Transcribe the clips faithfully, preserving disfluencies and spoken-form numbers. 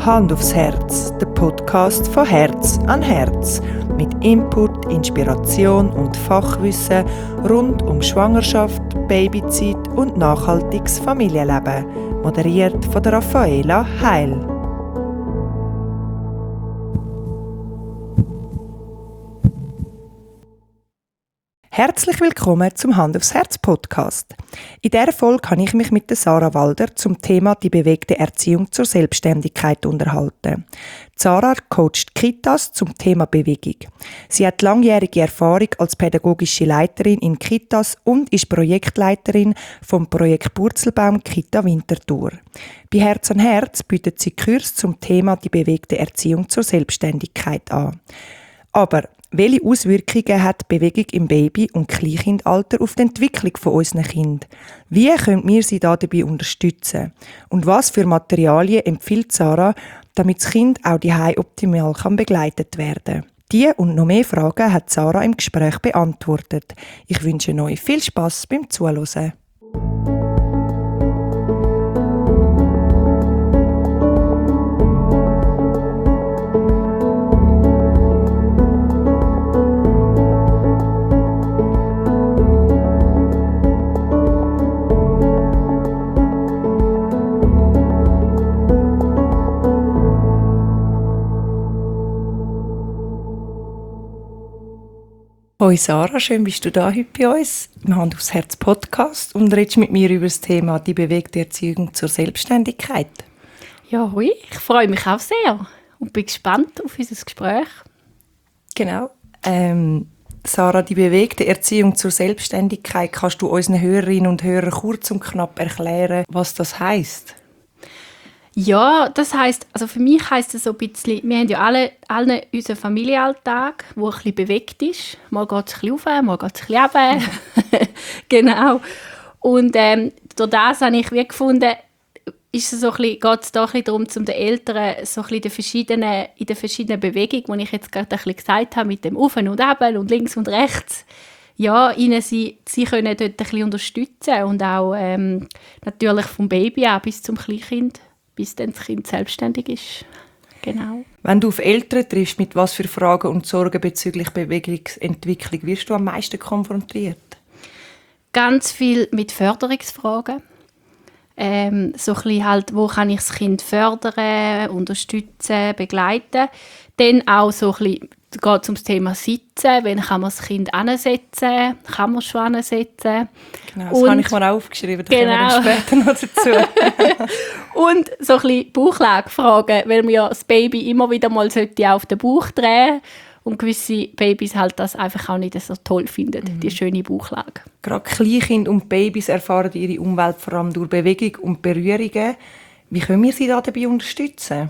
Hand aufs Herz, der Podcast von Herz an Herz. Mit Input, Inspiration und Fachwissen rund um Schwangerschaft, Babyzeit und nachhaltiges Familienleben. Moderiert von der Raffaela Heil. Herzlich willkommen zum Hand aufs Herz Podcast. In dieser Folge habe ich mich mit der Sarah Walder zum Thema die bewegte Erziehung zur Selbstständigkeit unterhalten. Sarah coacht Kitas zum Thema Bewegung. Sie hat langjährige Erfahrung als pädagogische Leiterin in Kitas und ist Projektleiterin vom Projekt Purzelbaum Kita Winterthur. Bei Herz an Herz bietet sie Kurs zum Thema die bewegte Erziehung zur Selbstständigkeit an. Aber welche Auswirkungen hat Bewegung im Baby- und Kleinkindalter auf die Entwicklung von unseren Kindern? Wie können wir sie dabei unterstützen? Und was für Materialien empfiehlt Sarah, damit das Kind auch daheim optimal kann begleitet werden kann? Diese und noch mehr Fragen hat Sarah im Gespräch beantwortet. Ich wünsche euch viel Spass beim Zuhören. Hoi Sarah, schön bist du da heute bei uns im Hand aufs Herz Podcast und redest mit mir über das Thema die bewegte Erziehung zur Selbstständigkeit. Ja, hoi, ich freue mich auch sehr und bin gespannt auf unser Gespräch. Genau. Ähm, Sarah, die bewegte Erziehung zur Selbstständigkeit, kannst du unseren Hörerinnen und Hörern kurz und knapp erklären, was das heisst? Ja, das heisst, also für mich heisst es so ein bisschen, wir haben ja alle, alle unseren Familienalltag, der ein bisschen bewegt ist. Mal geht es ein bisschen rauf, mal geht es ein bisschen runter. Genau. Und ähm, durch das habe ich wie gefunden, ist es so ein bisschen, geht es da ein bisschen darum, um den Eltern so ein bisschen in den verschiedenen, in den verschiedenen Bewegungen, die ich jetzt gerade ein bisschen gesagt habe, mit dem Auf und Ab und links und rechts, ja, ihnen sie, sie können dort ein bisschen unterstützen und auch ähm, natürlich vom Baby an bis zum Kleinkind, bis dann das Kind selbstständig ist. Genau. Wenn du auf Eltern triffst, mit was für Fragen und Sorgen bezüglich Bewegungsentwicklung wirst du am meisten konfrontiert? Ganz viel mit Förderungsfragen. Ähm, so ein bisschen halt, wo kann ich das Kind fördern, unterstützen, begleiten. Dann auch so ein bisschen geht es um das Thema Sitzen. Wann kann man das Kind ansetzen? Kann man es schon ansetzen? Genau, das und, habe ich mir auch aufgeschrieben. Da genau. kommen wir später noch dazu. Und so ein bisschen Bauchlagefragen, weil man ja das Baby immer wieder mal auf den Bauch drehen sollte. Und gewisse Babys halt das einfach auch nicht so toll finden, mhm. die schöne Bauchlage. Gerade Kleinkinder und Babys erfahren ihre Umwelt vor allem durch Bewegung und Berührungen. Wie können wir sie da dabei unterstützen?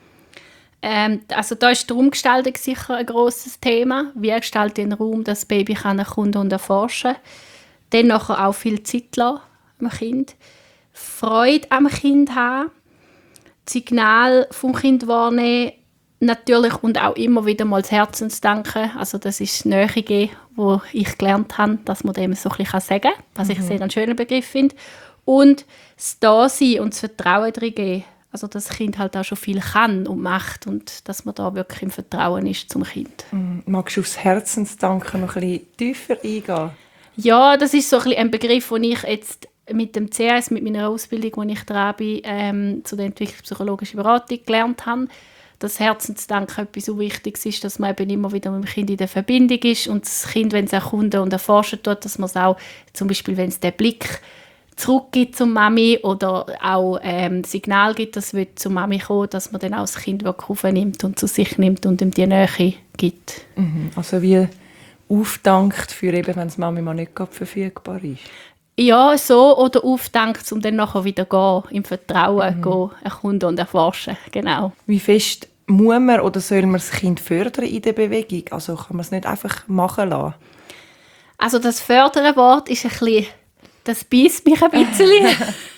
Ähm, also da ist die Raumgestaltung sicher ein grosses Thema. Wie gestaltet den Raum, dass das Baby kann erkunden und erforschen kann. Dann nachher auch viel Zeit lassen am Kind. Freude am Kind haben. Das Signal vom Kind wahrnehmen. Natürlich und auch immer wieder mal das Herzensdanken. Also das ist das Nähe geben, wo ich gelernt habe, dass man dem so ein bisschen sagen kann, was mhm. ich sehr einen schönen Begriff finde. Und das Dasein und das Vertrauen darin geben. Also dass das Kind halt auch schon viel kann und macht und dass man da wirklich im Vertrauen ist zum Kind. Magst du aufs Herzensdanken noch ein bisschen tiefer eingehen? Ja, das ist so ein, ein Begriff, den ich jetzt mit dem C S, mit meiner Ausbildung, wo ich dran bin, ähm, zu der entwicklungspsychologischen Beratung gelernt habe, dass Herzensdanken etwas so Wichtiges ist, dass man eben immer wieder mit dem Kind in der Verbindung ist und das Kind, wenn es erkunden und erforschen tut, dass man es auch, zum Beispiel wenn es den Blick zurückgibt zur Mami oder auch ähm, Signal gibt, dass es zur Mami kommen, dass man dann auch das Kind wirklich aufnimmt und zu sich nimmt und ihm die Nähe gibt. Mhm. Also wie aufdankt für eben, wenn das Mami mal nicht gerade verfügbar ist? Ja, so oder aufdankt, um dann nachher wieder gehen, im Vertrauen mhm. gehen, erkunden und erforschen. Genau. Wie fest muss man oder soll man das Kind fördern in der Bewegung? Also kann man es nicht einfach machen lassen? Also das Fördern-Wort ist ein bisschen, das beißt mich ein bisschen.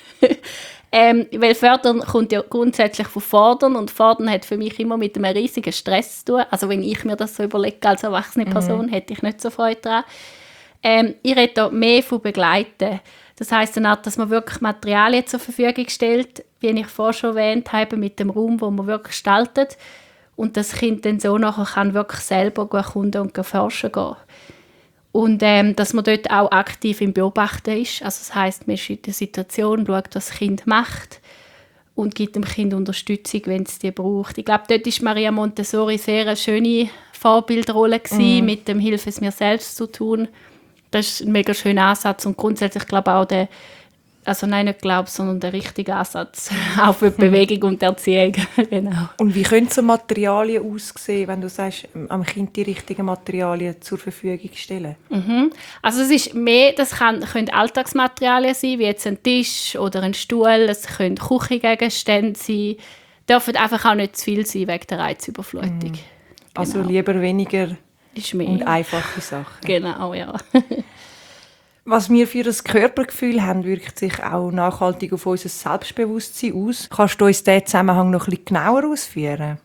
ähm, weil Fördern kommt ja grundsätzlich von Fordern und Fordern hat für mich immer mit einem riesigen Stress zu tun. Also wenn ich mir das so überlege als erwachsene Person, mhm. hätte ich nicht so Freude daran. Ähm, ich rede da mehr von begleiten. Das heisst dann auch, dass man wirklich Materialien zur Verfügung stellt, wie ich vorher schon erwähnt habe, mit dem Raum, wo man wirklich gestaltet. Und das Kind dann so nachher kann wirklich selber erkunden und forschen gehen. Und ähm, dass man dort auch aktiv im Beobachten ist. Also das heisst, man ist in der Situation, schaut, was das Kind macht und gibt dem Kind Unterstützung, wenn es die braucht. Ich glaube, dort war Maria Montessori sehr eine schöne Vorbildrolle gewesen, mm. mit dem «Hilfe es mir selbst» zu tun. Das ist ein mega schöner Ansatz und grundsätzlich glaube ich auch der, also nein, nicht glaube, sondern der richtige Ansatz auch für die Bewegung und die Erziehung. Genau. Und wie können so Materialien aussehen, wenn du sagst, am Kind die richtigen Materialien zur Verfügung stellen? Mhm. Also es ist mehr, das kann, können Alltagsmaterialien sein, wie jetzt ein Tisch oder ein Stuhl, es können Küchengegenstände sein, dürfen einfach auch nicht zu viel sein wegen der Reizüberflutung. Mhm. Also genau. Lieber weniger ist mehr. Und einfache Sachen. Genau, ja. Was wir für ein Körpergefühl haben, wirkt sich auch nachhaltig auf unser Selbstbewusstsein aus. Kannst du uns diesen Zusammenhang noch ein bisschen genauer ausführen?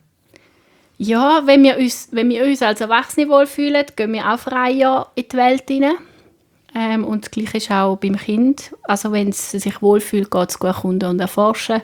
Ja, wenn wir uns, wenn wir uns als Erwachsene wohlfühlen, gehen wir auch freier in die Welt hinein. Ähm, und das Gleiche ist auch beim Kind. Also wenn es sich wohlfühlt, geht es gut erkunden und erforschen.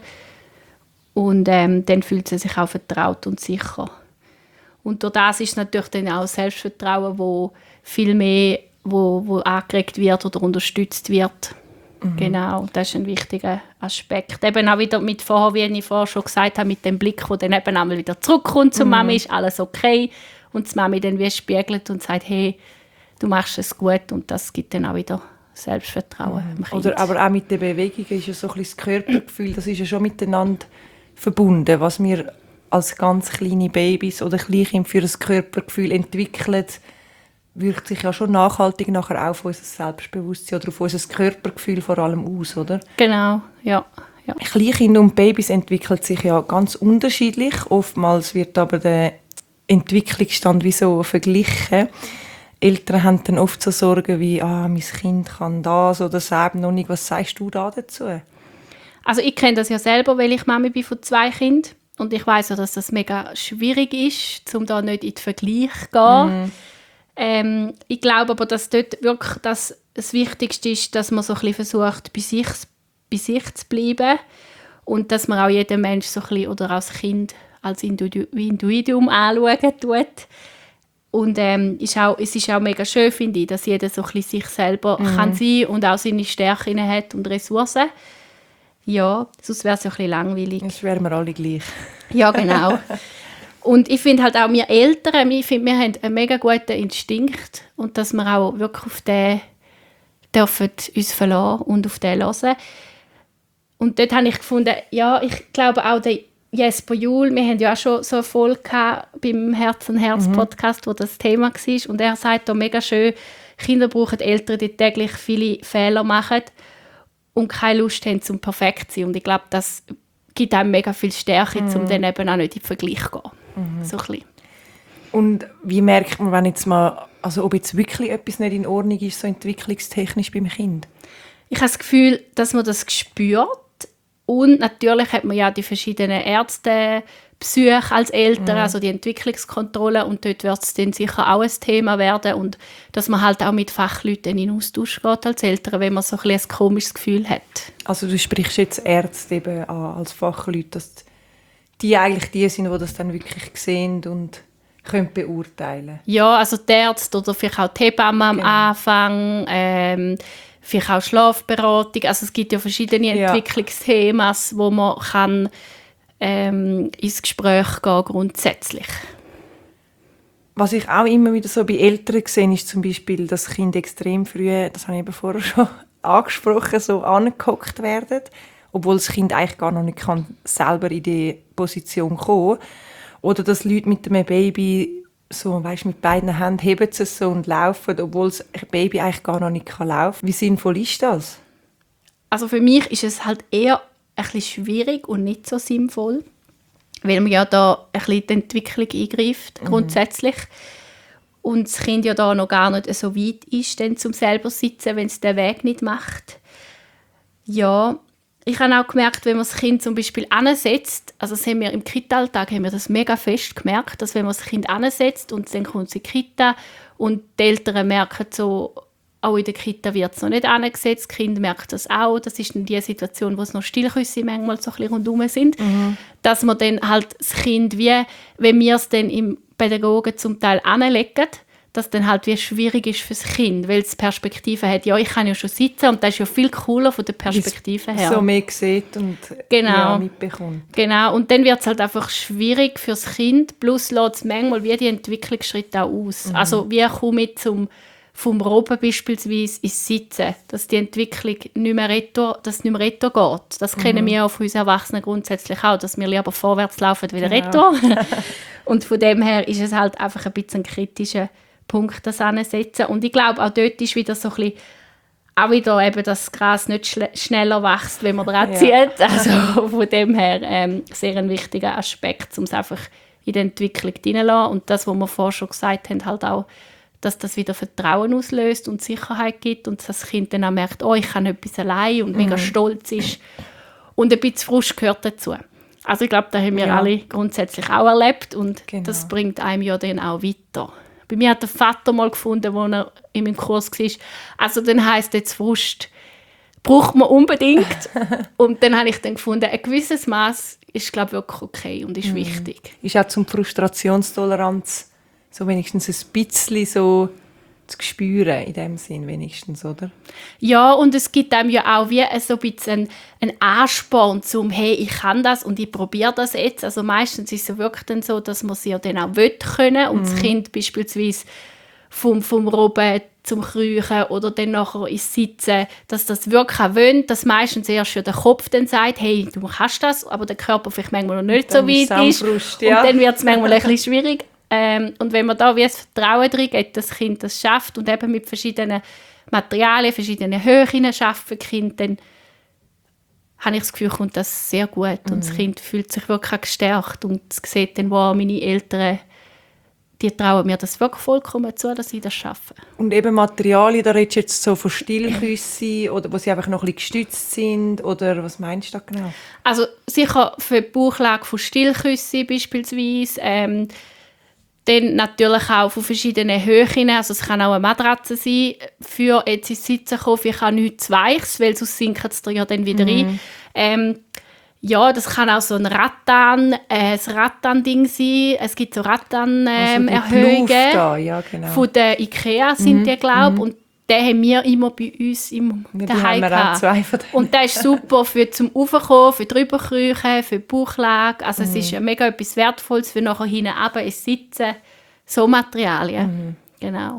Und ähm, dann fühlt es sich auch vertraut und sicher. Und durch das ist natürlich dann auch Selbstvertrauen, wo viel mehr wo, wo angeregt wird oder unterstützt wird. Mhm. Genau, das ist ein wichtiger Aspekt. Eben auch wieder mit vorher, wie ich vorher schon gesagt habe, mit dem Blick, der dann eben einmal wieder zurückkommt zur mhm. Mami, ist alles okay. Und die Mami dann wie spiegelt und sagt, hey, du machst es gut. Und das gibt dann auch wieder Selbstvertrauen mhm. im Kind. Oder aber auch mit der Bewegung ist ja so ein bisschen das Körpergefühl, das ist ja schon miteinander verbunden, was wir als ganz kleine Babys oder Kleinkind für das Körpergefühl entwickeln, wirkt sich ja schon nachhaltig nachher auch auf unser Selbstbewusstsein oder auf unser Körpergefühl vor allem aus, oder? Genau, ja. ja. Kleinkinder und Babys entwickeln sich ja ganz unterschiedlich. Oftmals wird aber der Entwicklungsstand wie so verglichen. Eltern haben dann oft so Sorgen wie, ah, mein Kind kann das oder das eben noch nicht. Was sagst du da dazu? Also ich kenne das ja selber, weil ich Mami bin von zwei Kindern. Und ich weiss ja, dass das mega schwierig ist, um da nicht in den Vergleich zu gehen. Mm. Ähm, ich glaube aber, dass dort wirklich das, das Wichtigste ist, dass man so ein bisschen versucht, bei sich, bei sich zu bleiben. Und dass man auch jeden Mensch so ein bisschen, oder als Kind als Individuum anschauen tut. Und ähm, ist auch, es ist auch mega schön, finde ich, dass jeder so ein bisschen sich selber mm. kann sein und auch seine Stärken hat und Ressourcen. Ja, sonst wäre es ja ein bisschen langweilig. Sonst wären wir alle gleich. Ja, genau. Und ich finde halt auch, wir Eltern, ich finde, wir haben einen mega guten Instinkt und dass wir auch wirklich auf den dürfen uns verlassen und auf den hören. Und dort habe ich gefunden, ja, ich glaube auch der Jesper Juhl, wir haben ja auch schon so eine Folge gehabt beim Herz an Herz Podcast, mhm. wo das Thema war. Und er sagt da mega schön, Kinder brauchen Eltern, die täglich viele Fehler machen und keine Lust haben, zum perfekt zu sein. Und ich glaube, das gibt einem mega viel Stärke, mhm. um dann eben auch nicht in den Vergleich zu gehen. Mhm. So ein bisschen. Und wie merkt man, wenn jetzt mal, also ob jetzt wirklich etwas nicht in Ordnung ist, so entwicklungstechnisch beim Kind? Ich habe das Gefühl, dass man das spürt. Und natürlich hat man ja die verschiedenen Ärzte, Psyche als Eltern, mhm. also die Entwicklungskontrolle. Und dort wird es dann sicher auch ein Thema werden. Und dass man halt auch mit Fachleuten in Austausch geht als Eltern, wenn man so ein, bisschen ein komisches Gefühl hat. Also du sprichst jetzt Ärzte eben an, als Fachleute, dass die eigentlich die sind, die das dann wirklich sehen und können beurteilen. Ja, also die Ärzte oder vielleicht auch die Hebamme am genau. Anfang, ähm, vielleicht auch Schlafberatung. Also es gibt ja verschiedene ja. Entwicklungsthemen, wo man kann, ähm, ins Gespräch gehen grundsätzlich. Was ich auch immer wieder so bei Eltern sehe, ist zum Beispiel, dass Kinder extrem früh, das habe ich eben vorher schon angesprochen, so angehockt werden, obwohl das Kind eigentlich gar noch nicht kann, selber in die Position kommen. Oder dass Leute mit einem Baby so, weißt, mit beiden Händen heben sie es so und laufen, obwohl das Baby eigentlich gar noch nicht laufen kann. Wie sinnvoll ist das? Also für mich ist es halt eher ein bisschen schwierig und nicht so sinnvoll, weil man ja da ein bisschen die Entwicklung eingreift, mhm. grundsätzlich. Und das Kind ja da noch gar nicht so weit ist, dann zum selber sitzen, wenn es den Weg nicht macht. Ja, ich habe auch gemerkt, wenn man das Kind zum Beispiel ansetzt, also das haben wir im Kita-Alltag haben wir das mega fest gemerkt, dass wenn man das Kind ansetzt und dann kommt sie in die Kita und die Eltern merken so, Auch in der Kita wird es noch nicht angesetzt. Das Kind merkt das auch. Das ist dann die Situation, wo es noch Stillküsse manchmal so ein bisschen rundherum sind. Mhm. Dass man dann halt das Kind, wie, wenn wir es dann im Pädagogen zum Teil anlegen, dass dann halt wie schwierig ist für das Kind, weil es Perspektive hat. Ja, ich kann ja schon sitzen und das ist ja viel cooler von der Perspektive her. So mehr sieht und genau. ja, mitbekommt. Genau, und dann wird es halt einfach schwierig für das Kind, plus lässt es manchmal wie die Entwicklungsschritte auch aus. Mhm. Also wie komme ich zum, vom Robben beispielsweise ins Sitzen, dass die Entwicklung nicht mehr retour, dass nicht mehr retour geht. Das mhm. kennen wir auch von uns Erwachsenen grundsätzlich auch, dass wir lieber vorwärts laufen wie genau. retour. Und von dem her ist es halt einfach ein bisschen ein kritischer Punkt, das ansetzen. Und ich glaube, auch dort ist wieder so ein bisschen, auch wieder eben, dass das Gras nicht schl- schneller wächst, wenn man dran zieht. Ja. Also von dem her ähm, sehr ein wichtiger Aspekt, um es einfach in die Entwicklung hineinzulassen. Und das, was wir vorher schon gesagt haben, halt auch, dass das wieder Vertrauen auslöst und Sicherheit gibt und das Kind dann auch merkt, oh, ich kann etwas allein und mhm. mega stolz ist. Und ein bisschen Frust gehört dazu. Also ich glaube, das haben wir ja. alle grundsätzlich auch erlebt und genau. das bringt einem ja dann auch weiter. Bei mir hat der Vater mal gefunden, als er in meinem Kurs war, also dann heisst jetzt Frust, braucht man unbedingt. Und dann habe ich dann gefunden, ein gewisses Maß ist, glaube ich, wirklich okay und ist mm. wichtig. Ist auch zum Frustrationstoleranz so wenigstens ein bisschen so zu spüren, in dem Sinn wenigstens, oder? Ja, und es gibt einem ja auch wie so ein bisschen einen Ansporn zum «Hey, ich kann das und ich probiere das jetzt». Also meistens ist es wirklich dann so, dass man es ja dann auch will können und mm. das Kind beispielsweise vom, vom Robben zum Kriechen oder dann nachher ins Sitzen, dass das wirklich auch will, dass meistens erst schon der Kopf dann sagt «Hey, du kannst das», aber der Körper vielleicht manchmal noch nicht so weit ist. Frust, ja. Und dann wird es manchmal ein bisschen schwierig. Ähm, und wenn man da wie das Vertrauen drin gibt, dass das Kind das schafft und eben mit verschiedenen Materialien, verschiedenen Höhen schaffen Kind, dann habe ich das Gefühl, kommt das sehr gut. Mhm. Und das Kind fühlt sich wirklich auch gestärkt und sieht dann, wow, meine Eltern, die trauen mir das wirklich vollkommen zu, dass sie das schaffen. Und eben Materialien, da redest du jetzt so von Stillküssen oder wo sie einfach noch ein bisschen gestützt sind, oder was meinst du da genau? Also sicher für die Bauchlage von Stillküssen beispielsweise, ähm, dann natürlich auch von verschiedenen Höhen. Also es kann auch eine Matratze sein, für jetzt ins Sitzen kommen. Ich habe nichts Weiches, weil sonst sinkt es dir ja dann wieder mhm. rein. Ähm, ja, das kann auch so ein Rattan, äh, ein Rattan-Ding sein. Es gibt so Rattan-Erhöhungen. Ähm, ja, genau. Von der IKEA sind mhm. die, glaube ich. Mhm. Den haben wir immer bei uns im daheim gehabt. Und der ist super für zum Raufkommen, für drüber kriechen, für die Bauchlage. Also mm. es ist mega etwas Wertvolles für nachher hinten runter ins Sitzen. So Materialien. Mm. Genau.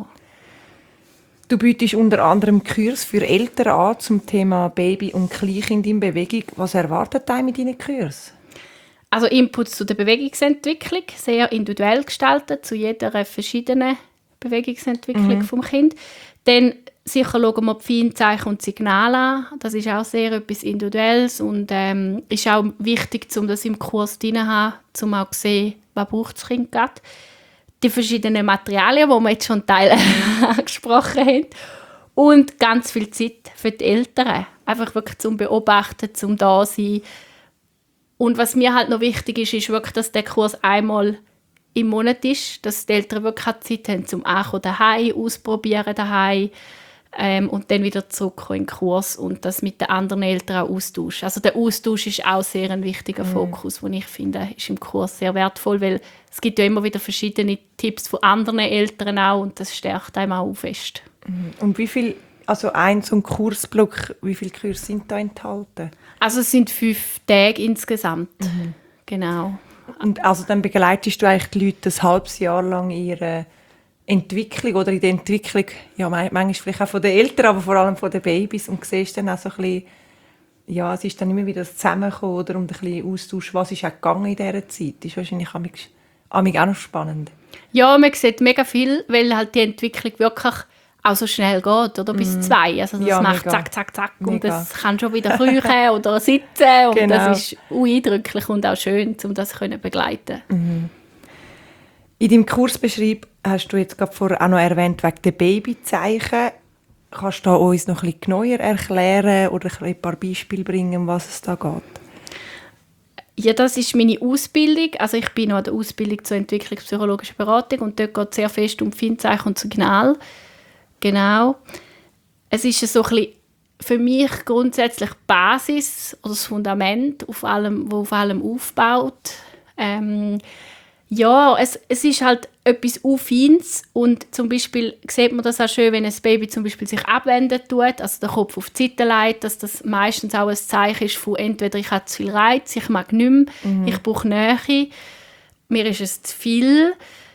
Du bietest unter anderem Kurs für Eltern an zum Thema Baby- und Kleinkind in Bewegung. Was erwartet dich mit deinen Kursen? Also Inputs zu der Bewegungsentwicklung, sehr individuell gestaltet, zu jeder verschiedenen Bewegungsentwicklung mm. vom Kind. Dann sicher schauen wir die Feinzeichen und Signale an. Das ist auch sehr etwas Individuelles und ähm, ist auch wichtig, um das im Kurs drin zu haben, um auch zu sehen, was braucht das Kind gerade. Die verschiedenen Materialien, die wir jetzt schon Teile angesprochen haben. Und ganz viel Zeit für die Eltern. Einfach wirklich zum Beobachten, zum Dasein. Und was mir halt noch wichtig ist, ist wirklich, dass der Kurs einmal im Monat ist, dass die Eltern wirklich Zeit haben, zum Ankommen daheim, ausprobieren daheim ähm, und dann wieder zurückkommen in den Kurs und das mit den anderen Eltern auch austauschen. Also der Austausch ist auch sehr ein wichtiger mhm. Fokus, den ich finde, ist im Kurs sehr wertvoll, weil es gibt ja immer wieder verschiedene Tipps von anderen Eltern auch und das stärkt einem auch fest. Und wie viel, also ein so ein Kursblock, wie viele Kurse sind da enthalten? Also es sind fünf Tage insgesamt, mhm. genau. Und also dann begleitest du eigentlich die Leute ein halbes Jahr lang in ihrer Entwicklung oder in der Entwicklung, ja, manchmal vielleicht auch von den Eltern, aber vor allem von den Babys und siehst dann auch so ein bisschen, ja, es ist dann immer wieder das Zusammenkommen oder um ein bisschen Austausch, was ist auch gegangen in dieser Zeit, das ist wahrscheinlich auch noch spannend. Ja, man sieht mega viel, weil halt die Entwicklung wirklich auch so schnell geht, oder? Bis mm. zwei. Also das ja, macht mega. zack, zack, zack. Mega. Und das kann schon wieder kriechen oder sitzen. Und genau. Das ist eindrücklich und auch schön, um das zu begleiten. Mhm. In deinem Kursbeschrieb hast du jetzt gerade vorher auch noch erwähnt, wegen der Babyzeichen. Kannst du uns noch ein bisschen genauer erklären oder ein paar Beispiele bringen, um was es da geht? Ja, das ist meine Ausbildung. Also ich bin noch an der Ausbildung zur entwicklungspsychologischen Beratung und dort geht es sehr fest um Feinzeichen und Signal. Genau. es ist so ein bisschen für mich grundsätzlich die Basis oder das Fundament, auf allem, wo auf allem aufbaut. Ähm, ja, es, es ist halt etwas Feines und zum Beispiel sieht man das auch schön, wenn ein Baby zum Beispiel sich abwenden tut, also den Kopf auf die Seite legt, dass das meistens auch ein Zeichen ist von entweder ich habe zu viel Reiz, ich mag nicht mehr, mhm. ich brauche Nähe, mir ist es zu viel.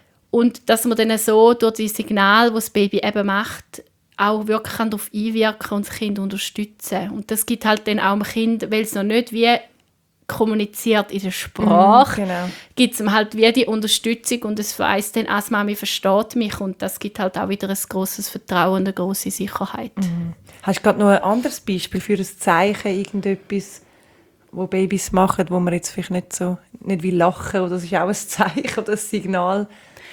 Und dass man dann so durch die Signale, die das Baby eben macht, auch wirklich darauf einwirken und das Kind unterstützen. Und das gibt halt dann auch dem Kind, weil es noch nicht wie kommuniziert in der Sprache, mm, genau. gibt es ihm halt wie die Unterstützung und es weiss dann, als Mami versteht mich und das gibt halt auch wieder ein grosses Vertrauen und eine grosse Sicherheit. Mm. Hast du gerade noch ein anderes Beispiel für ein Zeichen, irgendetwas, wo Babys machen, wo man jetzt vielleicht nicht so, nicht wie lachen oder das ist auch ein Zeichen oder ein Signal?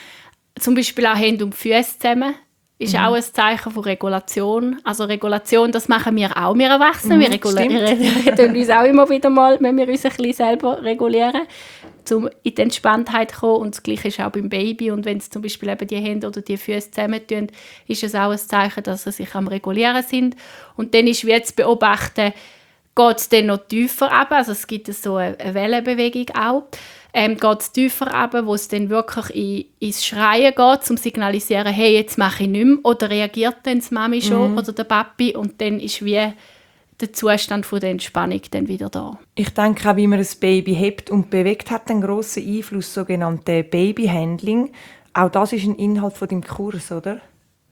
Zum Beispiel auch Hände und Füße zusammen. Ist mhm. auch ein Zeichen von Regulation. Also Regulation, das machen wir auch, wir Erwachsenen. Mhm, wir regulieren uns auch immer wieder mal, wenn wir uns ein bisschen selber regulieren, um in die Entspanntheit zu kommen. Und das Gleiche ist auch beim Baby. Und wenn es zum Beispiel eben die Hände oder die Füße zusammentun, ist es auch ein Zeichen, dass sie sich am Regulieren sind. Und dann ist wie jetzt beobachten, geht es dann noch tiefer runter. Also es gibt so eine Wellenbewegung auch. Ähm, geht es tiefer runter, wo es dann wirklich in, ins Schreien geht, um zu signalisieren, hey, jetzt mache ich nichts mehr. Oder reagiert dann die Mami schon mm. oder der Papi und dann ist wie der Zustand von der Entspannung dann wieder da. Ich denke auch, wie man ein Baby hebt und bewegt, hat einen grossen Einfluss, sogenannte Babyhandling. Auch das ist ein Inhalt von deinem Kurs, oder?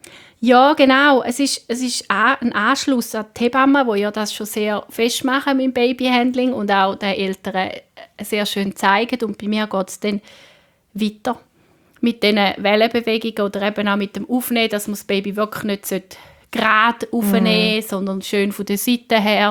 Ja, genau. Es ist, es ist ein Anschluss an die Hebammen, die ja das schon sehr festmachen mit dem Babyhandling und auch den Eltern sehr schön zeigen. Und bei mir geht es dann weiter mit diesen Wellenbewegungen oder eben auch mit dem Aufnehmen, dass man das Baby wirklich nicht gerade aufnehmen sollte, mm. sondern schön von der Seite her.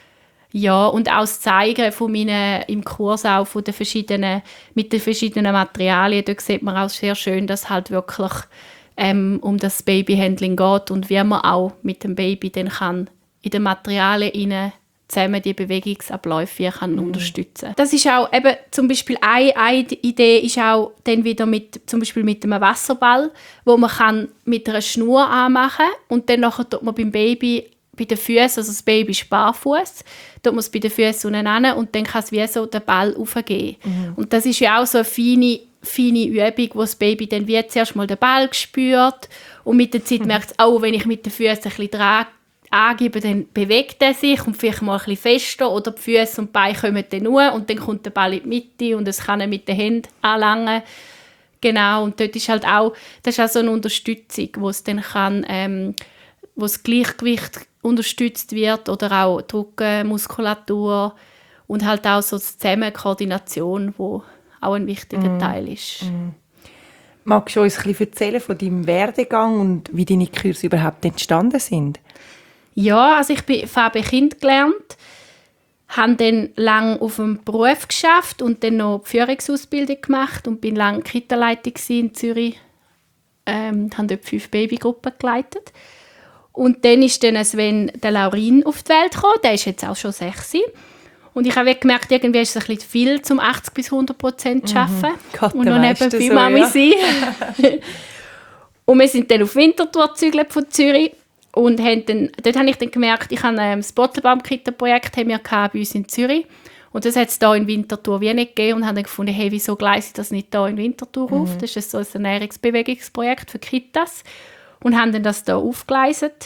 Ja, und auch das Zeigen von meinen, im Kurs auch von den verschiedenen, mit den verschiedenen Materialien. Dort sieht man auch sehr schön, dass halt wirklich Ähm, um das Babyhandling geht und wie man auch mit dem Baby dann kann in den Materialien zusammen die Bewegungsabläufe kann mhm. unterstützen. Das ist auch eben zum Beispiel eine, eine Idee ist auch dann wieder mit zum Beispiel mit einem Wasserball, wo man kann mit einer Schnur anmachen und dann nachher tut man beim Baby bei den Füßen, also das Baby ist barfuß, tut man es bei den Füßen unten hin und dann kann es wie so den Ball raufgehen. Mhm. Und das ist ja auch so eine feine feine Übung, wo das Baby dann wie zuerst mal den Ball spürt und mit der Zeit mhm. merkt es auch, wenn ich mit den Füßen ein bisschen dran angebe, dann bewegt er sich und vielleicht mal ein bisschen fester oder die Füße und die Beine kommen dann nur und dann kommt der Ball in die Mitte und es kann er mit den Händen anlangen. Genau, und dort ist halt auch, das ist auch so eine Unterstützung, wo es dann kann, ähm, wo das Gleichgewicht unterstützt wird oder auch die Rückenmuskulatur und halt auch so die Zusammenkoordination, wo auch ein wichtiger mm. Teil ist. Mm. Magst du uns ein bisschen erzählen von deinem Werdegang und wie deine Kurse überhaupt entstanden sind? Ja, also ich bin Farbe Kind gelernt, habe dann lange auf dem Beruf geschafft und dann noch die Führungsausbildung gemacht und bin lange Kita-Leitung in Zürich. Ähm, habe dort fünf Babygruppen geleitet. Und dann ist dann Sven der Laurin auf die Welt gekommen, der ist jetzt auch schon sechs. Und ich habe gemerkt, irgendwie ist es ein bisschen viel, um achtzig bis hundert Prozent zu arbeiten. Mhm. Gott, und noch nebenbei so, Mami ja. sein. Und wir sind dann auf Winterthur gezügelt von Zürich. Und haben dann, dort habe ich dann gemerkt, ich habe ähm, das Bottelbaum-Kita-Projekt haben wir bei uns in Zürich. Und das hat es hier in Winterthur wie nicht gegeben. Und haben dann gefunden, hey, wieso gleise ich das nicht hier in Winterthur mhm. auf? Das ist so ein Ernährungsbewegungsprojekt für Kitas. Und haben dann das hier aufgeleistet.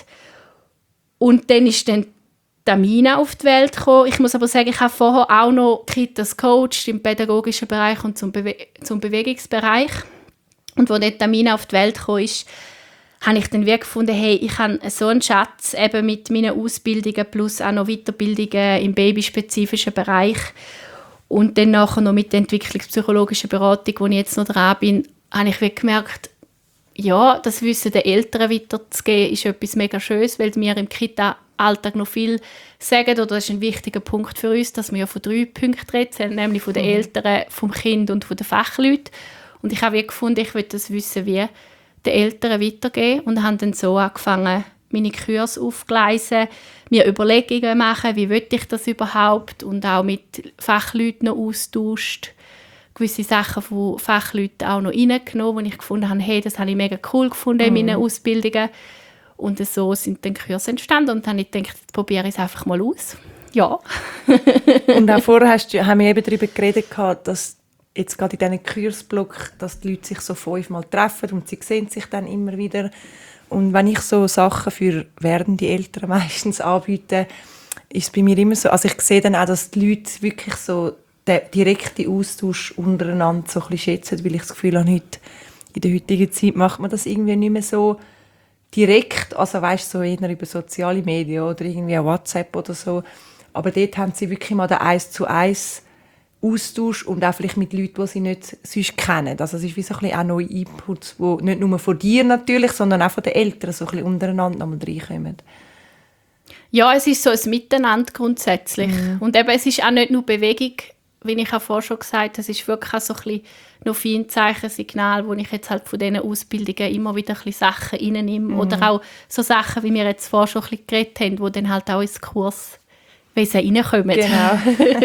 Und dann ist dann Tamina auf die Welt gekommen. Ich muss aber sagen, ich habe vorher auch noch Kitas gecoacht im pädagogischen Bereich und zum, Bewe- zum Bewegungsbereich. Und als dann Tamina auf die Welt gekommen ist, habe ich dann wirklich gefunden, hey, ich habe so einen Schatz eben mit meinen Ausbildungen plus auch noch Weiterbildungen im babyspezifischen Bereich. Und dann nachher noch mit der entwicklungspsychologischen Beratung, wo ich jetzt noch dran bin, habe ich wirklich gemerkt, ja, das Wissen den Eltern weiterzugeben, ist etwas mega Schönes, weil wir im Kita-Alltag noch viel sagen, oder das ist ein wichtiger Punkt für uns, dass wir ja von drei Punkten reden, nämlich von den mhm. Eltern, vom Kind und von den Fachleuten. Und ich habe wie gefunden, ich will das Wissen wie den Eltern weitergeben und habe dann so angefangen, meine Kurse aufzugleisen, mir Überlegungen machen, wie will ich das überhaupt und auch mit Fachleuten noch austauscht, gewisse Sachen von Fachleuten auch noch reingenommen, wo ich gefunden habe, hey, das habe ich mega cool gefunden in meinen Ausbildungen. Und so sind dann Kurse entstanden und dann habe ich gedacht, jetzt probiere ich es einfach mal aus. Ja. Und auch vorher hast du, haben wir eben darüber geredet, dass jetzt gerade in diesen Kursblock, dass die Leute sich so fünfmal treffen und sie sehen sich dann immer wieder. Und wenn ich so Sachen für werdende Eltern meistens anbiete, ist es bei mir immer so, also ich sehe dann auch, dass die Leute wirklich so den direkten Austausch untereinander so ein bisschen schätzen, weil ich das Gefühl habe, heute, in der heutigen Zeit macht man das irgendwie nicht mehr so direkt, also weißt so eher über soziale Medien oder irgendwie WhatsApp oder so. Aber dort haben sie wirklich mal den eins zu eins Austausch und auch vielleicht mit Leuten, die sie nicht sonst kennen. Also es ist wie so ein bisschen auch neue Inputs, die nicht nur von dir natürlich, sondern auch von den Eltern so ein bisschen untereinander nochmal reinkommen. Ja, es ist so ein Miteinander grundsätzlich. Mhm. Und eben, es ist auch nicht nur Bewegung, wie ich auch vorher schon gesagt habe, es ist wirklich auch so ein bisschen noch Feinzeichen, Signal, wo ich jetzt halt von diesen Ausbildungen immer wieder ein bisschen Sachen reinnehme. Mhm. Oder auch so Sachen, wie wir jetzt vorher schon ein bisschen geredet haben, die dann halt auch ins Kurswesen reinkommen. Genau.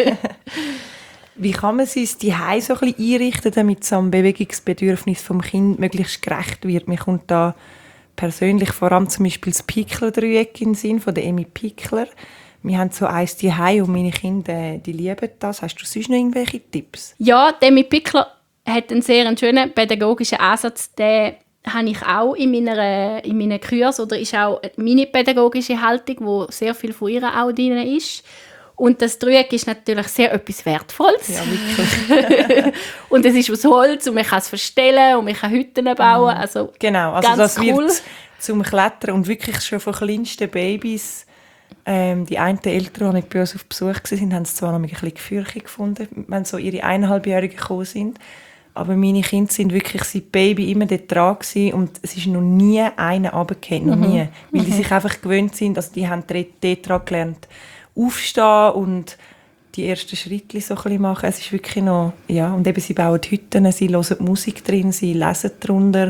Wie kann man sein Zuhause so ein bisschen einrichten, damit so einem Bewegungsbedürfnis vom Kind möglichst gerecht wird? Mir kommt da persönlich vor allem zum Beispiel das Pickler-Dreieck in den Sinn, von der Emmy Pickler. Wir haben so eins zuhause und meine Kinder, die lieben das. Hast du sonst noch irgendwelche Tipps? Ja, die Emmy Pickler hat einen sehr schönen pädagogischen Ansatz. Den habe ich auch in meiner, in meinen Kursen, oder ist auch meine pädagogische Haltung, wo sehr viel von ihr auch drin ist. Und das Dreieck ist natürlich sehr etwas Wertvolles. Ja, wirklich. Und es ist aus Holz und man kann es verstellen und man kann Hütten bauen. Also genau, also ganz das cool. Wird zum Klettern und wirklich schon von kleinsten Babys. Ähm, die einen Eltern, die bei uns auf Besuch waren, haben es zwar noch ein bisschen gefürchtet gefunden, wenn so ihre eineinhalbjährigen gekommen sind. Aber meine Kinder sind wirklich seit Baby immer dort dran gewesen und es ist noch nie einer runtergefallen, noch nie. Mhm. Weil die sich einfach gewöhnt sind, also die haben dort dran gelernt, aufstehen und die ersten Schritte so ein bisschen machen. Es ist wirklich noch, ja, und eben sie bauen Hütten, sie hören Musik drin, sie lesen darunter,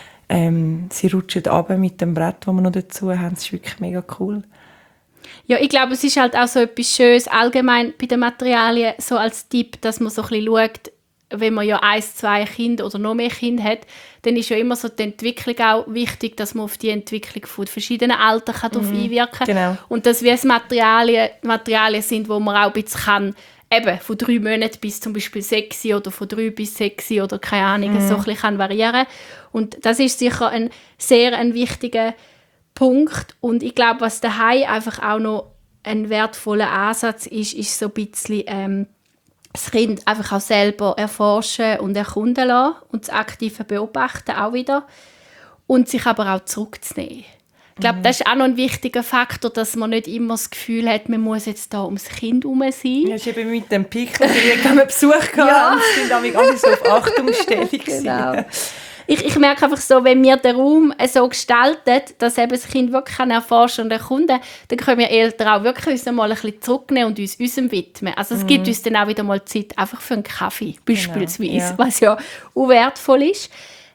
ähm, sie rutschen runter mit dem Brett, das wir noch dazu haben. Das ist wirklich mega cool. Ja, ich glaube, es ist halt auch so etwas Schönes allgemein bei den Materialien, so als Tipp, dass man so ein bisschen schaut, wenn man ja eins, zwei Kinder oder noch mehr Kinder hat, dann ist ja immer so die Entwicklung auch wichtig, dass man auf die Entwicklung von verschiedenen Altern kann darauf mhm, einwirken kann. Genau. Und dass es Materialien, Materialien sind, wo man auch ein bisschen kann, eben von drei Monaten bis zum Beispiel sechs oder von drei bis sechs oder keine Ahnung, mhm. so ein bisschen kann variieren. Und das ist sicher ein sehr ein wichtiger Punkt. Und ich glaube, was daheim einfach auch noch ein wertvoller Ansatz ist, ist so ein bisschen ähm, das Kind einfach auch selber erforschen und erkunden lassen und das aktive Beobachten auch wieder. Und sich aber auch zurückzunehmen. Ich glaube, mhm. das ist auch noch ein wichtiger Faktor, dass man nicht immer das Gefühl hat, man muss jetzt da ums Kind herum sein. Ja, ich habe mit dem Pickler einen Besuch gehabt ja. und sind damit alle so auf Achtungsstellung. Genau. Ich, ich merke einfach so, wenn wir den Raum so gestalten, dass eben das Kind wirklich erforschen und erkunden kann, dann können wir Eltern auch wirklich uns mal ein bisschen zurücknehmen und uns unserem widmen. Also es mhm. gibt uns dann auch wieder mal Zeit einfach für einen Kaffee, beispielsweise, genau. ja. was ja auch wertvoll ist.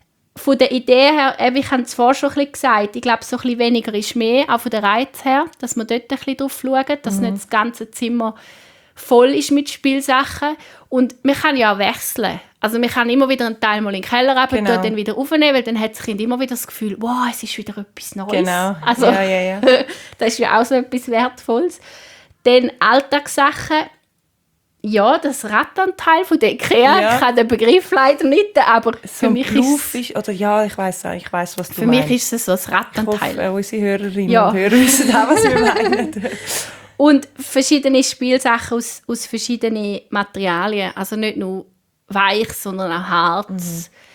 Von der Idee her, eben, ich habe es vorhin schon ein bisschen gesagt, ich glaube, so ein bisschen weniger ist mehr, auch von der Reiz her, dass man dort ein bisschen drauf schauen, dass mhm. nicht das ganze Zimmer voll ist mit Spielsachen. Und man kann ja auch wechseln. Also man kann immer wieder einen Teil mal in den Keller runter, genau. dann wieder aufnehmen, weil dann hat das Kind immer wieder das Gefühl, wow, es ist wieder etwas Neues. Genau, also, ja, ja, ja. das ist ja auch so etwas Wertvolles. Dann Alltagssachen, ja, das Rattanteil von der IKEA, ja. ich kann den Begriff leider nicht, aber so für mich ist es... oder ja, ich weiss auch, ich weiss, was du für meinst. Für mich ist es so ein Rattanteil. Ich hoffe, unsere Hörerinnen ja. und Hörer wissen auch, was wir meinen. Und verschiedene Spielsachen aus, aus verschiedenen Materialien, also nicht nur weich, sondern auch hart. Mhm.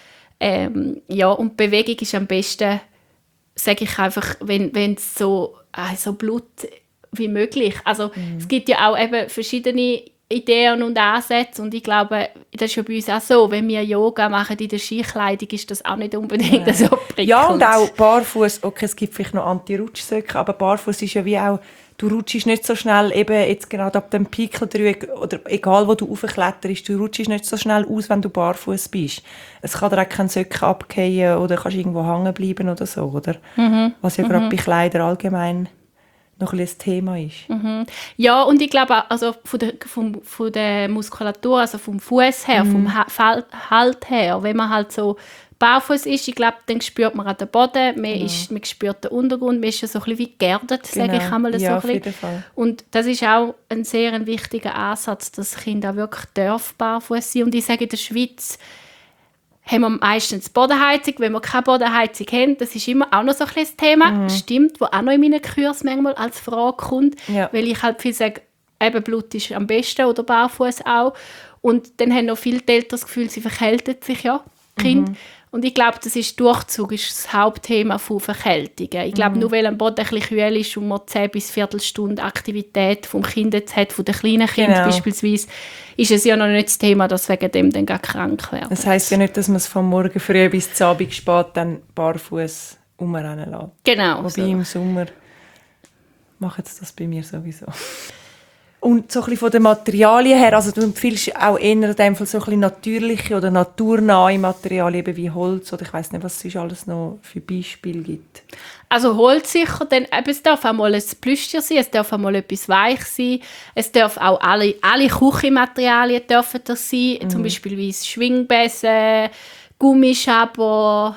Ähm, ja, und Bewegung ist am besten, sage ich einfach, wenn es so, äh, so Blut wie möglich. Also mhm. es gibt ja auch eben verschiedene Ideen und Ansätze und ich glaube, das ist ja bei uns auch so, wenn wir Yoga machen in der Skikleidung, ist das auch nicht unbedingt ja. so prickelnd. Ja, und auch barfuß, okay, es gibt vielleicht noch Anti-Rutschsöcke, aber barfuß ist ja wie auch, du rutschst nicht so schnell, eben jetzt gerade ab dem Pickeldreieck oder egal wo du raufkletterst, du rutschst nicht so schnell aus, wenn du barfuß bist. Es kann dir auch kein Söcke abgehen oder kannst irgendwo hängen bleiben oder so, oder? Mhm. Was ja gerade mhm. bei Kleidern allgemein noch ein bisschen das Thema ist. Mhm. Ja, und ich glaube, also von der, vom, von der Muskulatur, also vom Fuß her, mhm. vom ha- Halt her, wenn man halt so barfuß ist, ich glaube, dann spürt man an den Boden, man, genau. ist, man spürt den Untergrund, man ist ja so ein bisschen wie geerdet, genau. sage ich einmal so ja, ein bisschen. Auf jeden Fall. Und das ist auch ein sehr ein wichtiger Ansatz, dass Kinder auch wirklich dürfen barfuß sein. Und ich sage, in der Schweiz haben wir meistens Bodenheizung. Wenn wir keine Bodenheizung haben, das ist immer auch noch so ein bisschen das Thema, mhm. stimmt, wo auch noch in meinen Kursen manchmal als Frage kommt, ja. weil ich halt viel sage, eben Blut ist am besten oder barfuß auch. Und dann haben noch viele Eltern das Gefühl, sie verkälten sich ja, Kind. Mhm. Und ich glaube, das ist Durchzug ist das Hauptthema von Verkältungen. Ich glaube, mhm. nur weil ein Boden ein bisschen kühl ist und man zehn bis Viertelstunde Aktivität vom Kind jetzt hat, von den kleinen Kindern genau. beispielsweise, ist es ja noch nicht das Thema, dass wegen dem dann gar krank werden. Das heisst ja nicht, dass man es von morgen früh bis zum Abend spät dann barfuß rumrennen lässt. Genau. Wobei so. Im Sommer machen sie das bei mir sowieso. Und so ein bisschen von den Materialien her, also du empfiehlst auch eher in dem Fall so ein bisschen natürliche oder naturnahe Materialien eben wie Holz oder ich weiss nicht, was es sonst alles noch für Beispiele gibt. Also Holz sicher, denn es darf auch mal ein Plüschtier sein, es darf auch mal etwas weich sein, es darf auch alle, alle Küchenmaterialien dürfen das sein, mhm. zum Beispiel wie Schwingbesen, Gummischaber,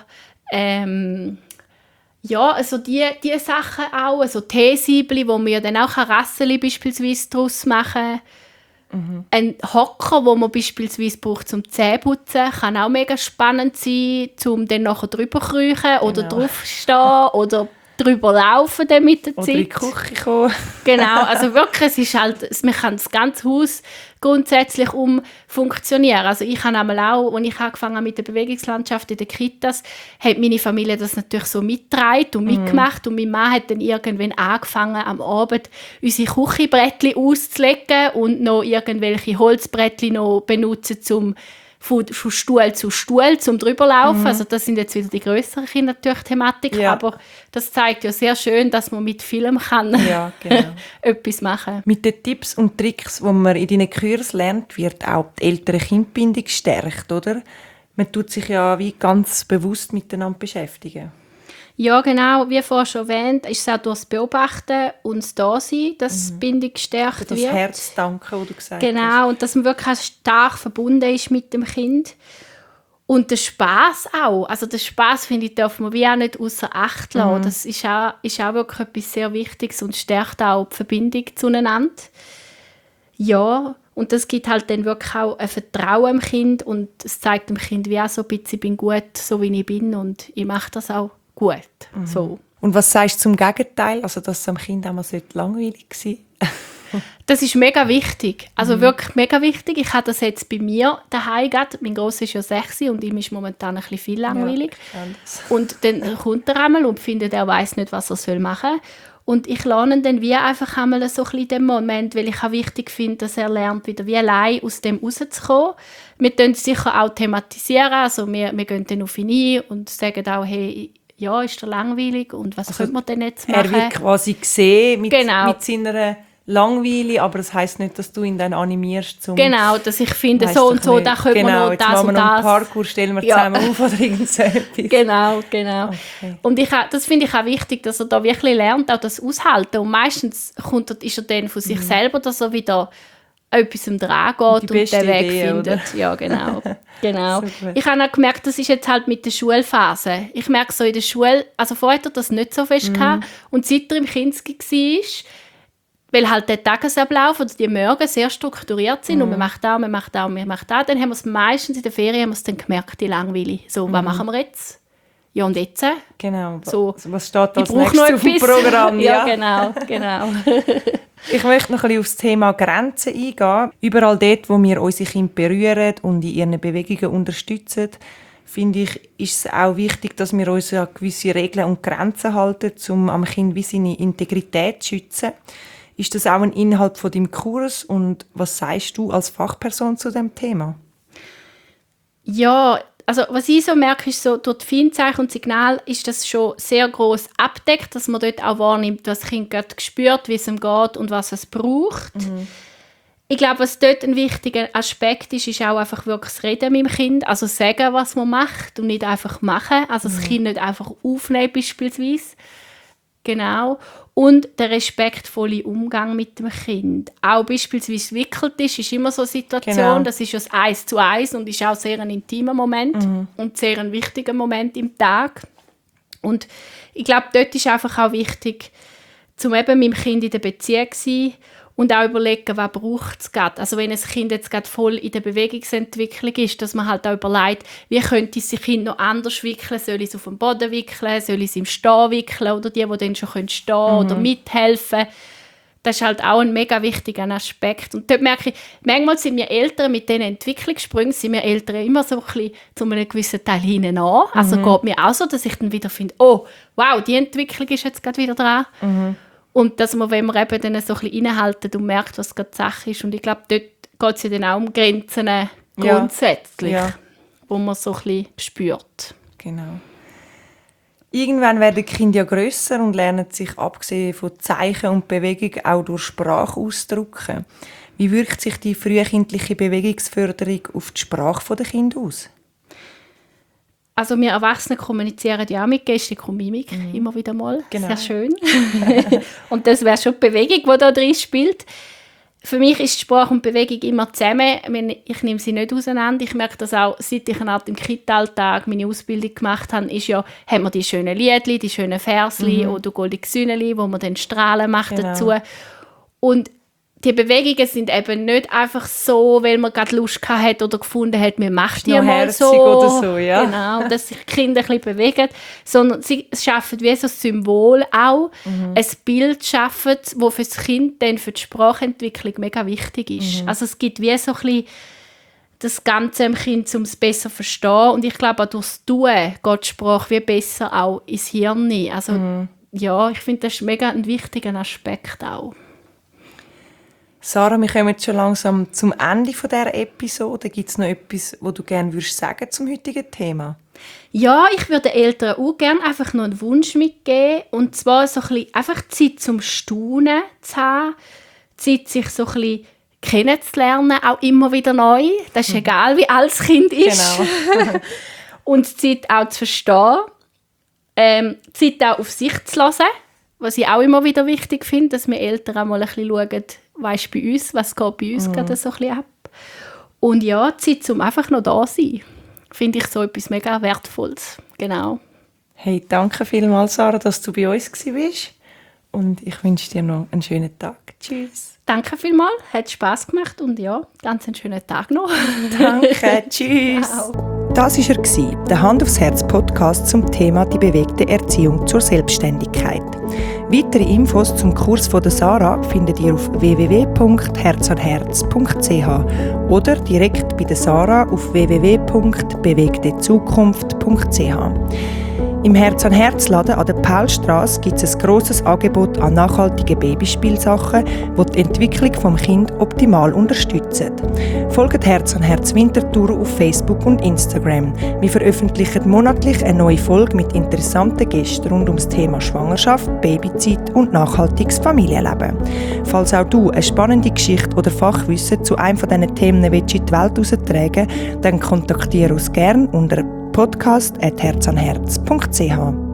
ähm, ja, also die, die Sachen auch, also Teesiebli, wo man ja dann auch Rasseli beispielsweise daraus machen kann. Mhm. Ein Hocker, wo man beispielsweise braucht zum Zähneputzen, kann auch mega spannend sein, um dann nachher drüber zu kriechen oder genau. draufstehen oder drüber laufen dann mit der Zeit. Oder in die Küche kommen. Genau, also wirklich, es ist halt, man kann das ganze Haus grundsätzlich umfunktionieren. Also ich habe einmal auch, als ich angefangen habe mit der Bewegungslandschaft in den Kitas, hat meine Familie das natürlich so mitgetragen und mitgemacht. Mm. Und mein Mann hat dann irgendwann angefangen, am Abend unsere Küchenbrettchen auszulegen und noch irgendwelche Holzbrettchen noch benutzen, um von, von Stuhl zu Stuhl zum drüberlaufen. Mhm. Also das sind jetzt wieder die grösseren Kinder natürlich Thematik, ja. aber das zeigt ja sehr schön, dass man mit Film kann ja, genau. etwas machen. Mit den Tipps und Tricks, die man in deinen Kursen lernt, wird auch die ältere Kindbindung gestärkt, oder? Man tut sich ja wie ganz bewusst miteinander beschäftigen. Ja, genau. Wie vorhin schon erwähnt, ist es auch durch das Beobachten und das Dasein, dass mhm. die Bindung gestärkt also das wird. Das Herzdanken, das du gesagt genau, hast. Genau, und dass man wirklich stark verbunden ist mit dem Kind. Und der Spass auch. Also den Spass, finde ich, darf man wie auch nicht außer Acht lassen. Mhm. Das ist auch, ist auch wirklich etwas sehr Wichtiges und stärkt auch die Verbindung zueinander. Ja, und das gibt halt dann wirklich auch ein Vertrauen im Kind und es zeigt dem Kind wie auch so ein bisschen, ich bin gut, so wie ich bin und ich mache das auch gut. Mhm. So. Und was sagst du zum Gegenteil? Also, dass es am Kind einmal langweilig sein sollte? Das ist mega wichtig. Also mhm. wirklich mega wichtig. Ich habe das jetzt bei mir daheim gehabt. Mein Grosser ist ja sechs und ihm ist momentan ein bisschen viel langweilig. Ja, und dann kommt er einmal und findet, er weiss nicht, was er machen soll. Und ich lerne ihn dann wie einfach einmal so ein bisschen in dem Moment, weil ich auch wichtig finde, dass er lernt, wieder wie allein aus dem rauszukommen. Wir können es sicher auch thematisieren. Also wir, wir gehen dann auf ihn ein und sagen auch, hey, ja, ist er langweilig und was also, könnte man denn jetzt machen? Er wird quasi gesehen mit, genau. mit seiner Langweile, aber das heisst nicht, dass du ihn dann animierst zum... Genau, dass ich finde, so und so, da könnte genau, man noch das und das. Genau, Parkour stellen wir ja. zusammen auf oder irgend so etwas. Genau, genau. Okay. Und ich, das finde ich auch wichtig, dass er da wirklich lernt, auch das aushalten. Und meistens kommt er, ist er dann von sich mhm. selber, dass er wieder etwas dran geht und, und den Weg Idee, findet. Oder? Ja, genau. genau. Ich habe auch gemerkt, das ist jetzt halt mit der Schulphase. Ich merke so in der Schule, also vorher hat er das nicht so fest mhm. gehabt. Und seit er im Kinski war, weil halt der Tagesablauf oder die Morgen sehr strukturiert sind mhm. und man macht das, man macht das, man macht das, dann haben wir es meistens in der Ferien haben wir es dann gemerkt, die Langweile. So, mhm. was machen wir jetzt? Ja, und jetzt? Genau. So, also, was steht als nächstes auf dem Programm? Ja, ja genau, genau. Ich möchte noch ein bisschen auf das Thema Grenzen eingehen. Überall dort, wo wir unsere Kinder berühren und in ihren Bewegungen unterstützen, finde ich, ist es auch wichtig, dass wir uns an gewisse Regeln und Grenzen halten, um am Kind wie seine Integrität zu schützen. Ist das auch ein Inhalt von deinem Kurs? Und was sagst du als Fachperson zu diesem Thema? Ja, also was ich so merke, ist so, durch die Feinzeichen und Signal ist das schon sehr gross abdeckt, dass man dort auch wahrnimmt, was das Kind gerade spürt, wie es ihm geht und was es braucht. Mhm. Ich glaube, was dort ein wichtiger Aspekt ist, ist auch einfach wirklich das Reden mit dem Kind, also sagen, was man macht und nicht einfach machen, also mhm. das Kind nicht einfach aufnehmen beispielsweise. Genau. Und der respektvolle Umgang mit dem Kind. Auch beispielsweise wickelt ist, ist immer so eine Situation, genau. Das ist ja das Eins zu Eins und ist auch sehr ein intimer Moment mhm. und sehr ein wichtiger Moment im Tag. Und ich glaube, dort ist einfach auch wichtig, zum eben mit dem Kind in der Beziehung zu sein und auch überlegen, was braucht es gerade. Also wenn ein Kind jetzt gerade voll in der Bewegungsentwicklung ist, dass man halt auch überlegt, wie könnte es sich Kind noch anders wickeln, soll ich es auf dem Boden wickeln, soll ich es im Stehen wickeln oder die, die dann schon stehen können mhm. oder mithelfen. Das ist halt auch ein mega wichtiger Aspekt. Und dort merke ich, manchmal sind wir Eltern mit diesen Entwicklungssprüngen, sind wir Eltern immer so ein bisschen zu einem gewissen Teil hinten an. Mhm. Also geht mir auch so, dass ich dann wieder finde, oh, wow, die Entwicklung ist jetzt gerade wieder dran. Mhm. Und dass man, wenn man eben dann so ein bisschen innehaltet und merkt, was gerade die Sache ist. Und ich glaube, dort geht es ja dann auch um Grenzen grundsätzlich, ja. Ja. wo man so ein bisschen spürt. Genau. Irgendwann werden die Kinder ja grösser und lernen sich abgesehen von Zeichen und Bewegung auch durch Sprache ausdrücken. Wie wirkt sich die frühkindliche Bewegungsförderung auf die Sprache der Kinder aus? Also wir Erwachsene kommunizieren ja auch mit Gestik und Mimik, mhm. immer wieder mal. Genau. Sehr schön. Und das wäre schon die Bewegung, die da drin spielt. Für mich ist Sprache und Bewegung immer zusammen. Ich nehme sie nicht auseinander. Ich merke das auch, seit ich eine Art im Kita-Alltag meine Ausbildung gemacht habe, ist ja, haben wir die schönen Liedli, die schönen Versli mhm. oder goldige Sünneli, wo man dann Strahlen macht genau. dazu. Und die Bewegungen sind eben nicht einfach so, weil man gerade Lust hat oder gefunden hat, man macht die mal so. Oder so ja. Genau, dass sich die Kinder ein bisschen bewegen. Sondern sie schaffen wie so ein Symbol auch, mhm. ein Bild schaffen, das für das Kind dann für die Sprachentwicklung mega wichtig ist. Mhm. Also es gibt wie so ein bisschen das Ganze im Kind, um es besser zu verstehen. Und ich glaube, auch durchs Tun geht die Sprache wie besser auch ins Hirn. Also mhm. ja, ich finde, das ist mega ein wichtiger Aspekt auch. Sarah, wir kommen jetzt schon langsam zum Ende dieser Episode. Gibt es noch etwas, was du gerne würdest sagen zum heutigen Thema? Ja, ich würde den Eltern auch gerne einfach noch einen Wunsch mitgeben. Und zwar so ein bisschen einfach Zeit zum Staunen zu haben. Zeit, sich so ein bisschen kennenzulernen, auch immer wieder neu. Das ist egal, wie alt das Kind ist. Genau. Und Zeit auch zu verstehen. Ähm, Zeit auch auf sich zu hören. Was ich auch immer wieder wichtig finde, dass wir Eltern auch mal ein bisschen schauen, weißt, bei uns, was geht bei uns mhm. gerade so ein bisschen ab. Und ja, Zeit, um einfach noch da zu sein, finde ich so etwas mega Wertvolles. Genau. Hey, danke vielmals, Sarah, dass du bei uns warst. Und ich wünsche dir noch einen schönen Tag. Tschüss. Danke vielmals, hat Spass gemacht und ja, ganz einen schönen Tag noch. Danke, tschüss. Wow. Das war er, der Hand aufs Herz Podcast zum Thema die bewegte Erziehung zur Selbstständigkeit. Weitere Infos zum Kurs von der Sarah findet ihr auf w w w punkt herz an herz punkt c h oder direkt bei der Sarah auf w w w punkt bewegte zukunft punkt c h. Im Herz-an-Herz-Laden an der Paulstrasse gibt es ein grosses Angebot an nachhaltigen Babyspielsachen, die die Entwicklung des Kindes optimal unterstützen. Folgt Herz an Herz Winterthur auf Facebook und Instagram. Wir veröffentlichen monatlich eine neue Folge mit interessanten Gästen rund um das Thema Schwangerschaft, Babyzeit und nachhaltiges Familienleben. Falls auch du eine spannende Geschichte oder Fachwissen zu einem von diesen Themen in die Welt heraustragen willst, dann kontaktiere uns gerne unter podcast at herz an herz punkt c h.